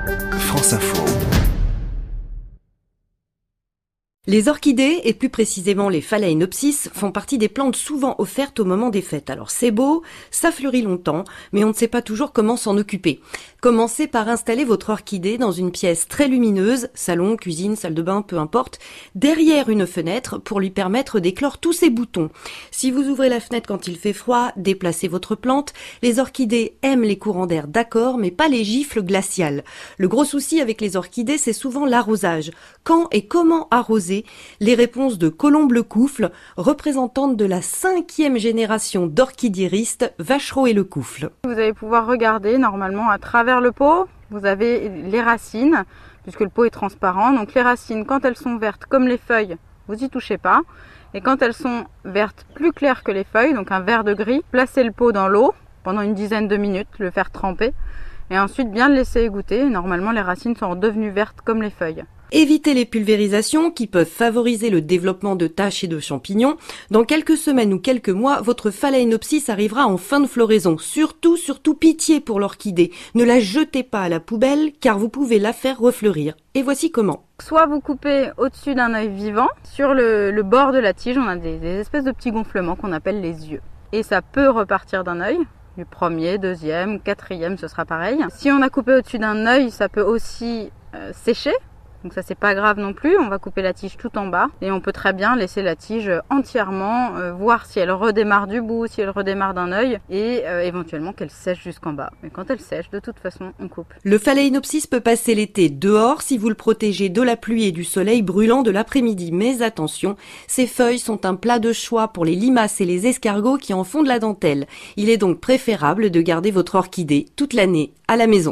France Info. Les orchidées, et plus précisément les phalaenopsis, font partie des plantes souvent offertes au moment des fêtes. Alors c'est beau, ça fleurit longtemps, mais on ne sait pas toujours comment s'en occuper. Commencez par installer votre orchidée dans une pièce très lumineuse, salon, cuisine, salle de bain, peu importe, derrière une fenêtre pour lui permettre d'éclore tous ses boutons. Si vous ouvrez la fenêtre quand il fait froid, déplacez votre plante. Les orchidées aiment les courants d'air, d'accord, mais pas les gifles glaciales. Le gros souci avec les orchidées, c'est souvent l'arrosage. Quand et comment arroser? Les réponses de Colombe Lecoufle, représentante de la 5e génération d'orchidieristes Vachereau et Lecoufle. Vous allez pouvoir regarder normalement à travers le pot, vous avez les racines, puisque le pot est transparent. Donc les racines, quand elles sont vertes comme les feuilles, vous y touchez pas. Et quand elles sont vertes plus claires que les feuilles, donc un vert de gris, placez le pot dans l'eau pendant une dizaine de minutes, le faire tremper. Et ensuite bien le laisser égoutter. Normalement les racines sont redevenues vertes comme les feuilles. Évitez les pulvérisations qui peuvent favoriser le développement de taches et de champignons. Dans quelques semaines ou quelques mois, votre phalaenopsis arrivera en fin de floraison. Surtout pitié pour l'orchidée. Ne la jetez pas à la poubelle car vous pouvez la faire refleurir. Et voici comment. Soit vous coupez au-dessus d'un œil vivant, sur le bord de la tige, on a des espèces de petits gonflements qu'on appelle les yeux. Et ça peut repartir d'un œil. Du premier, deuxième, quatrième, ce sera pareil. Si on a coupé au-dessus d'un œil, ça peut aussi sécher. Donc ça c'est pas grave non plus, on va couper la tige tout en bas et on peut très bien laisser la tige entièrement, voir si elle redémarre du bout, si elle redémarre d'un œil et éventuellement qu'elle sèche jusqu'en bas. Mais quand elle sèche, de toute façon, on coupe. Le phalaenopsis peut passer l'été dehors si vous le protégez de la pluie et du soleil brûlant de l'après-midi. Mais attention, ces feuilles sont un plat de choix pour les limaces et les escargots qui en font de la dentelle. Il est donc préférable de garder votre orchidée toute l'année à la maison.